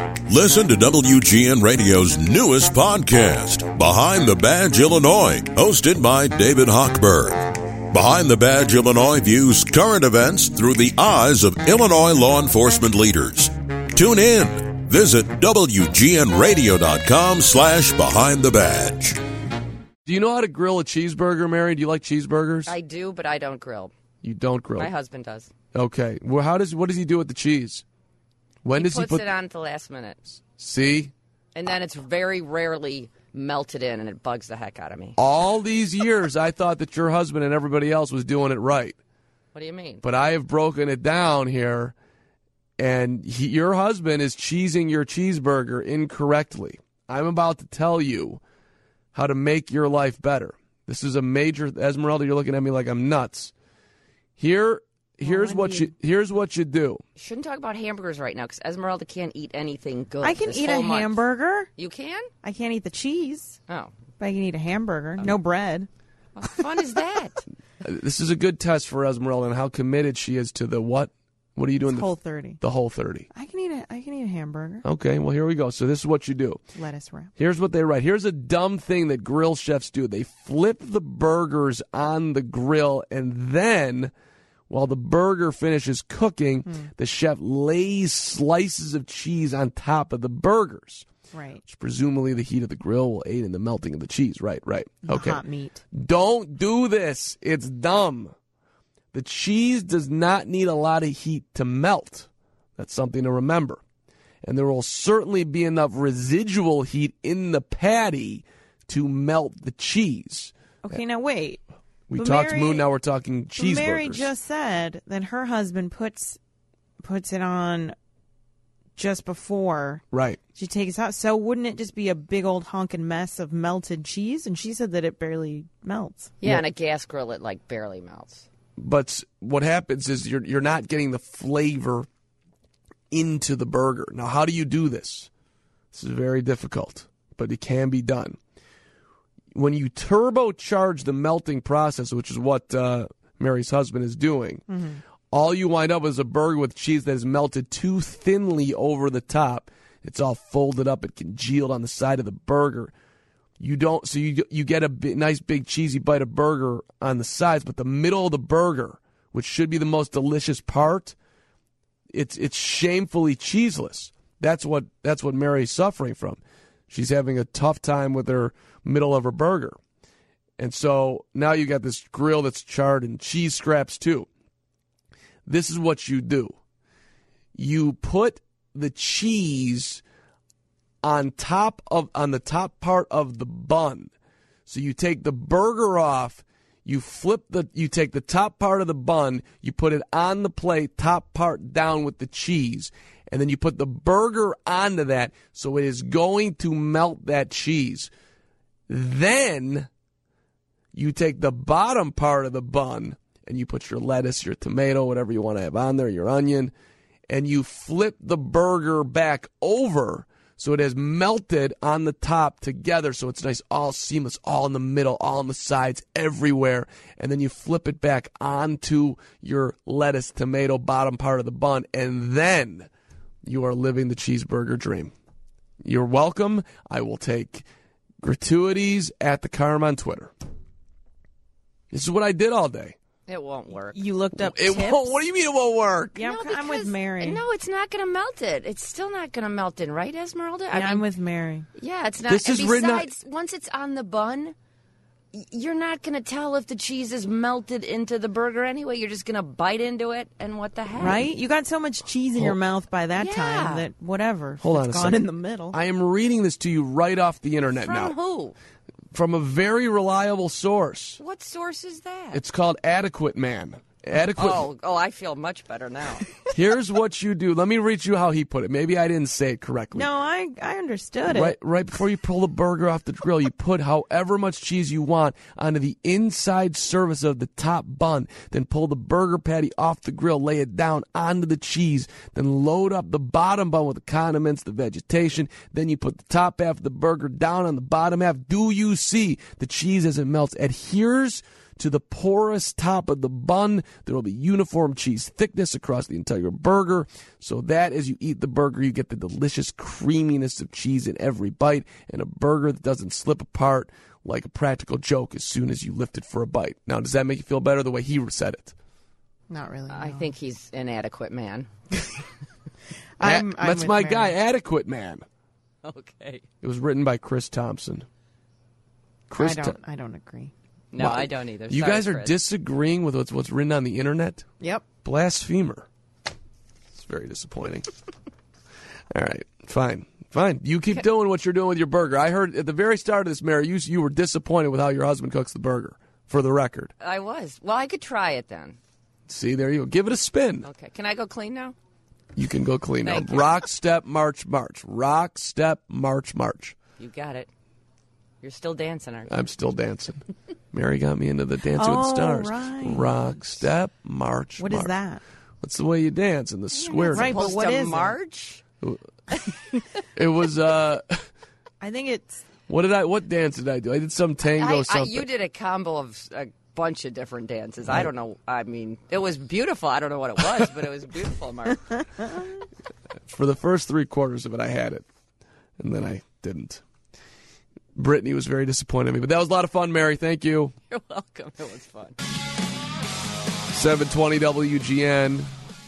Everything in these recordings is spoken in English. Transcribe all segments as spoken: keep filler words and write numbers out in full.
Listen to W G N Radio's newest podcast, Behind the Badge Illinois, hosted by David Hochberg. Behind the Badge Illinois views current events through the eyes of Illinois law enforcement leaders. Tune in. Visit W G N radio dot com slash behind the badge. Do you know how to grill a cheeseburger, Mary? Do you like cheeseburgers? I do, but I don't grill. You don't grill? My husband does. Okay. Well, how does what does he do with the cheese? When he does puts he put it on at the last minute? See? And then it's very rarely melted in, and it bugs the heck out of me. All these years, I thought that your husband and everybody else was doing it right. What do you mean? But I have broken it down here, and he, your husband is cheesing your cheeseburger incorrectly. I'm about to tell you how to make your life better. This is a major... Esmeralda, you're looking at me like I'm nuts. Here... Here's well, what you here's what you do. Shouldn't talk about hamburgers right now because Esmeralda can't eat anything good. I can this eat a whole month. hamburger. You can? I can't eat the cheese. Oh. But I can eat a hamburger. No bread. What fun is that? This is a good test for Esmeralda and how committed she is to the what? What are you doing? It's the Whole thirty. The Whole thirty. I can eat a I can eat a hamburger. Okay, well here we go. So this is what you do. Lettuce wrap. Here's what they write. Here's a dumb thing that grill chefs do. They flip the burgers on the grill, and then while the burger finishes cooking, mm. the chef lays slices of cheese on top of the burgers. Right. Which presumably the heat of the grill will aid in the melting of the cheese. Right, right. Okay. Hot meat. Don't do this. It's dumb. The cheese does not need a lot of heat to melt. That's something to remember. And there will certainly be enough residual heat in the patty to melt the cheese. Okay, now wait. We but talked Mary, moon, now we're talking cheeseburgers. Mary just said that her husband puts puts it on just before right. she takes it out. So wouldn't it just be a big old honking mess of melted cheese? And she said that it barely melts. Yeah, well, on a gas grill it like barely melts. But what happens is you're you're not getting the flavor into the burger. Now, how do you do this? This is very difficult, but it can be done. When you turbocharge the melting process, which is what uh, Mary's husband is doing, mm-hmm. all you wind up with is a burger with cheese that is melted too thinly over the top. It's all folded up and congealed on the side of the burger. You don't, so you you get a big, nice big cheesy bite of burger on the sides, but the middle of the burger, which should be the most delicious part, it's it's shamefully cheeseless. That's what that's what Mary's suffering from. She's having a tough time with her middle of her burger. And so now you got this grill that's charred in cheese scraps too. This is what you do. You put the cheese on top of on the top part of the bun. So you take the burger off, you flip the you take the top part of the bun, you put it on the plate, top part down with the cheese. And then you put the burger onto that, so it is going to melt that cheese. Then you take the bottom part of the bun and you put your lettuce, your tomato, whatever you want to have on there, your onion, and you flip the burger back over so it has melted on the top together, so it's nice, all seamless, all in the middle, all on the sides, everywhere. And then you flip it back onto your lettuce, tomato, bottom part of the bun, and then you are living the cheeseburger dream. You're welcome. I will take gratuities at the Carm on Twitter. This is what I did all day. It won't work. You looked up it tips? Won't, what do you mean it won't work? Yeah, no, I'm, because, I'm with Mary. No, it's not going to melt it. It's still not going to melt in, right, Esmeralda? Yeah, I mean, I'm with Mary. Yeah, it's not. This and is written besides, on... once it's on the bun, you're not going to tell if the cheese is melted into the burger anyway. You're just going to bite into it, and what the heck? Right? You got so much cheese in Hold, your mouth by that yeah. time that whatever. Hold it's on a gone second. in the middle. I am reading this to you right off the internet From now. From who? From a very reliable source. What source is that? It's called Adequate Man. Adequate. Oh, oh, I feel much better now. Here's what you do. Let me read you how he put it. Maybe I didn't say it correctly. No, I I understood right, it. Right before you pull the burger off the grill, you put however much cheese you want onto the inside surface of the top bun. Then pull the burger patty off the grill, lay it down onto the cheese. Then load up the bottom bun with the condiments, the vegetation. Then you put the top half of the burger down on the bottom half. Do you see the cheese as it melts adheres to the porous top of the bun. There will be uniform cheese thickness across the entire burger, so that as you eat the burger, you get the delicious creaminess of cheese in every bite, and a burger that doesn't slip apart like a practical joke as soon as you lift it for a bite. Now, does that make you feel better the way he said it? Not really. No. I think he's an adequate man. I'm, I'm That's with my Mary. guy, Adequate Man. Okay. It was written by Chris Thompson. Chris I don't. Tho- I don't agree. No, Well, I don't either. You Sorry, guys are Chris. disagreeing with what's, what's written on the internet? Yep. Blasphemer. It's very disappointing. All right, fine. Fine. You keep doing what you're doing with your burger. I heard at the very start of this, Mary, you, you were disappointed with how your husband cooks the burger, for the record. I was. Well, I could try it then. See, there you go. Give it a spin. Okay. Can I go clean now? You can go clean up. Thank you. Rock, step, march, march. Rock, step, march, march. You got it. You're still dancing, aren't you? I'm still dancing. Mary got me into the Dancing with Oh, Stars. right. Rock, step, march, What march. is that? That's the way you dance in the square. Right, but Supposed what to is it? march? It was, uh, I think it's. what did I, what dance did I do? I did some tango I, I, something. you did a combo of a bunch of different dances. I don't know. I mean, it was beautiful. I don't know what it was, but it was beautiful, Mark. For the first three quarters of it, I had it. And then I didn't. Brittany was very disappointed in me. But that was a lot of fun, Mary. Thank you. You're welcome. It was fun. seven twenty W G N.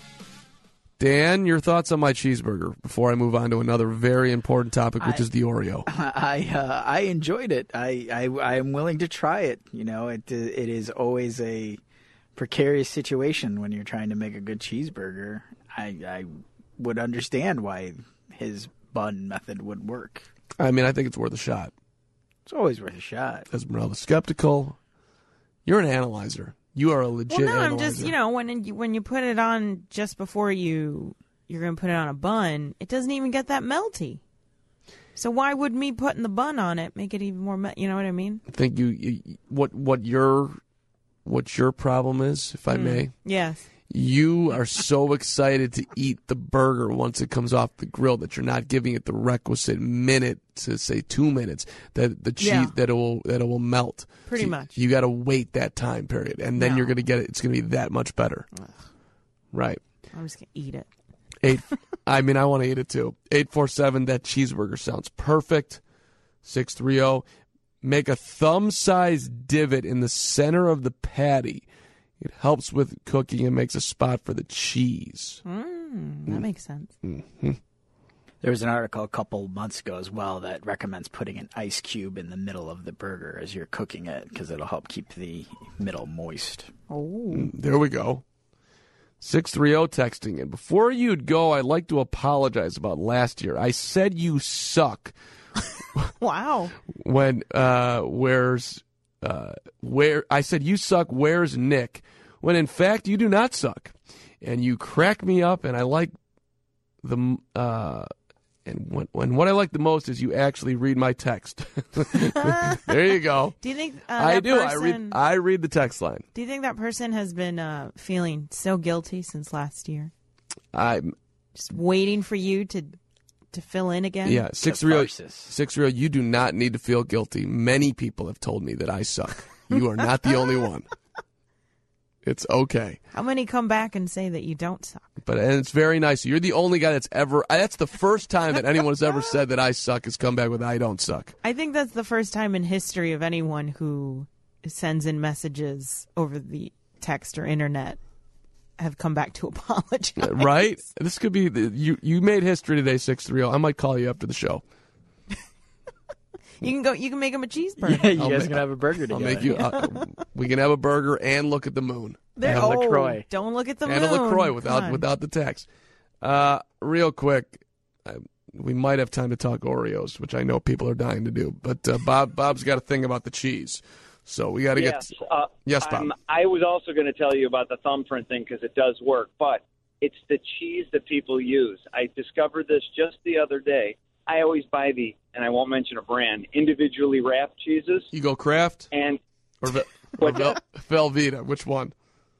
Dan, your thoughts on my cheeseburger before I move on to another very important topic, which I- is the Oreo. I uh, I enjoyed it. I, I I am willing to try it. You know, it it is always a precarious situation when you're trying to make a good cheeseburger. I I would understand why his bun method would work. I mean, I think it's worth a shot. It's always worth a shot. Esmeralda's skeptical. You're an analyzer. You are a legit Well, no, analyzer. I'm just you know when you, when you put it on just before you you're going to put it on a bun, it doesn't even get that melty. So why would me putting the bun on it make it even more? Me- you know what I mean? I think you, you what what your what your problem is, if I may. Yes. You are so excited to eat the burger once it comes off the grill that you're not giving it the requisite minute to say two minutes that the cheese Yeah. that it will that it will melt. Pretty So much. You got to wait that time period, and then No. you're going to get it. It's going to be that much better. Right. I'm just going to eat it. Eight. I mean, I want to eat it too. Eight four seven. That cheeseburger sounds perfect. Six three zero. Make a thumb-sized divot in the center of the patty. It helps with cooking and makes a spot for the cheese. Mm, that makes sense. There was an article a couple months ago as well that recommends putting an ice cube in the middle of the burger as you're cooking it because it'll help keep the middle moist. Oh. There we go. six three zero texting in. Before you'd go, I'd like to apologize about last year. I said you suck Wow. when uh where's uh where I said you suck, where's Nick? When in fact you do not suck. And you crack me up, and I like the uh and when, when what I like the most is you actually read my text. There you go. Do you think uh, I that do. Person, I read I read the text line. Do you think that person has been uh, feeling so guilty since last year? I Just waiting for you to to fill in again? yeah, six three zero Catharsis. six three zero. You do not need to feel guilty. Many people have told me that I suck. You are not the only one. It's okay. How many come back and say that you don't suck? But and it's very nice. You're the only guy that's ever. That's the first time that anyone has ever said that I suck has come back with I don't suck. I think that's the first time in history of anyone who sends in messages over the text or internet have come back to apologize. Right? This could be the, you. You made history today, six three zero. I might call you after the show. You can go. You can make them a cheeseburger. Yeah, you I'll guys make- can have a burger I'll together. make you. Uh, we can have a burger and look at the moon. There- And a oh, LaCroix. Don't look at the and moon. a LaCroix Come without on. without the text. Uh, real quick, I, we might have time to talk Oreos, which I know people are dying to do. But uh, Bob Bob's got a thing about the cheese, so we got to Yes, get. uh, Yes, Bob. I'm- I was also going to tell you about the thumbprint thing because it does work, but it's the cheese that people use. I discovered this just the other day. I always buy the, and I won't mention a brand, individually wrapped cheeses, You go Kraft and or, Ve- or What's Vel- Velveeta? Which one?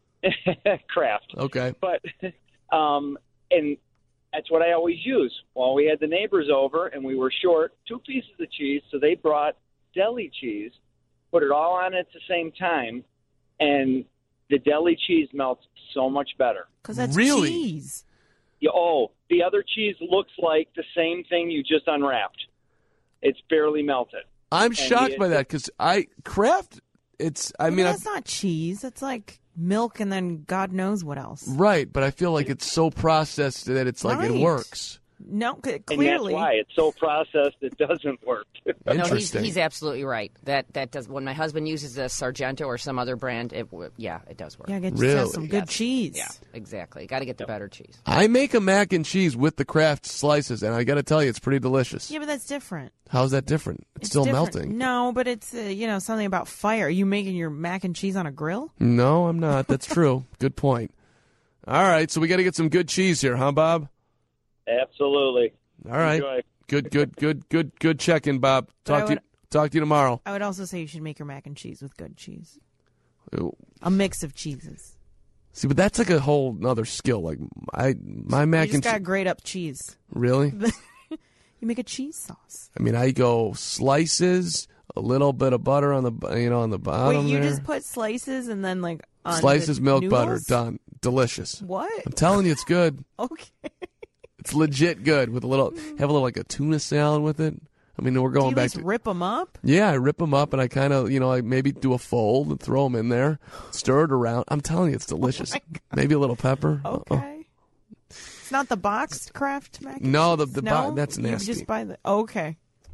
Kraft. Okay. But um, and that's what I always use. Well, we had the neighbors over, and we were short two pieces of cheese, so they brought deli cheese, put it all on at the same time, and the deli cheese melts so much better. Because that's Really? cheese. You, oh, the other cheese looks like the same thing you just unwrapped. It's barely melted. I'm And shocked the- by that because I Kraft. It's. I Yeah, mean, but I, that's not cheese. It's like milk and then God knows what else. right, but I feel like it's so processed that it's like it Right. works. No, c- And clearly. that's why it's so processed it doesn't work. No, he's, Interesting. he's absolutely right. That that does. When my husband uses a Sargento or some other brand, it w- yeah, it does work. Yeah, get Really? yourself some good Yes. cheese. Yeah, exactly. Got to get the better cheese. I make a mac and cheese with the Kraft slices, and I got to tell you, it's pretty delicious. Yeah, but that's different. How's that different? It's, It's still different. melting. No, but it's uh, you know something about fire. Are you making your mac and cheese on a grill? No, I'm not. That's true. Good point. All right, so we got to get some good cheese here, huh, Bob? Absolutely. All right. Enjoy. Good, good, good, good, good check-in, Bob. But I Talk to you. would- Talk to you tomorrow. I would also say you should make your mac and cheese with good cheese. Ew. A mix of cheeses. See, but that's like a whole other skill. Like I, my You mac just and gotta cheese. grate up cheese. Really? You make a cheese sauce. I mean, I go slices, a little bit of butter on the, you know, on the bottom Wait, you there. just put slices and then like on Slices, the milk, noodles? butter, done. Delicious. What? I'm telling you, it's good. Okay. It's legit good with a little, have a little like a tuna salad with it. I mean, we're Do going you back just to. rip them up? Yeah, I rip them up and I kind of, you know, I maybe do a fold and throw them in there, stir it around. I'm telling you, it's delicious. Maybe a little pepper. Oh Okay. It's not the boxed Kraft mac. And No, the- cheese? the no? bo- that's You nasty. just buy the okay.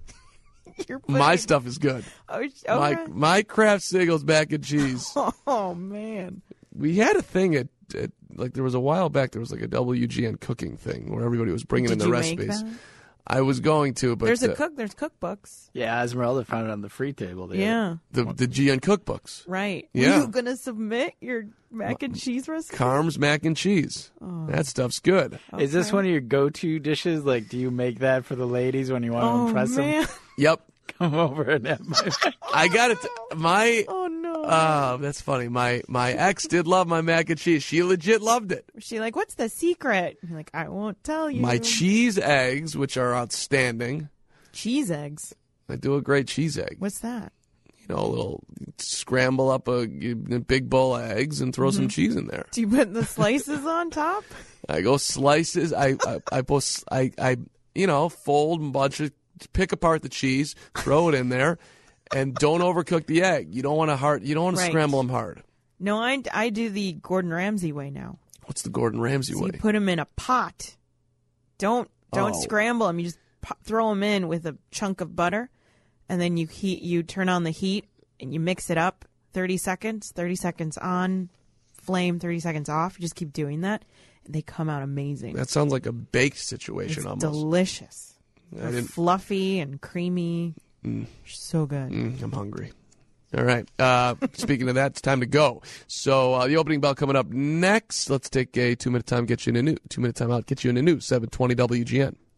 You're My putting- stuff is good. Oh, okay. My my Kraft Siegels mac and cheese. Oh man. We had a thing at, at like there was a while back. There was like a W G N cooking thing where everybody was bringing Did in the you recipes. make that? I was going to, but There's uh, a cook. There's cookbooks. Yeah, Esmeralda found it on the free table. The Yeah. the the G N cookbooks. Right. Yeah. Were you gonna submit your mac and cheese recipe? Carm's mac and cheese. That stuff's good. Is this Okay. one of your go-to dishes? Like, do you make that for the ladies when you want to Oh impress man. them? Yep, Come over and have my. I got it. My Oh no. oh, that's funny. My my ex did love my mac and cheese. She legit loved it. Was she like, what's the secret? You're like, I won't tell you. My cheese eggs, which are outstanding. cheese eggs. I do a great cheese egg. What's that? You know, a little scramble up a, a big bowl of eggs and throw some cheese in there. Do you put the slices on top? I go slices. I I I, post, I I you know fold a bunch of pick apart the cheese, throw it in there, and don't overcook the egg. You don't want to hard. You don't want Right. to scramble them hard. No, I, I do the Gordon Ramsay way now. What's the Gordon Ramsay So way? you put them in a pot. Don't don't Oh. scramble them. You just po- throw them in with a chunk of butter, and then you heat. You turn on the heat and you mix it up. Thirty seconds. Thirty seconds on flame. Thirty seconds off. You just keep doing that, and they come out amazing. That sounds like a baked situation It's almost. delicious. I They're didn't- fluffy and creamy. So good. Mm, I'm hungry. All right. Uh, speaking of that, it's time to go. So uh, the opening bell coming up next. Let's take a two minute time. Get you in a new two minute time out. Get you in a new seven twenty W G N.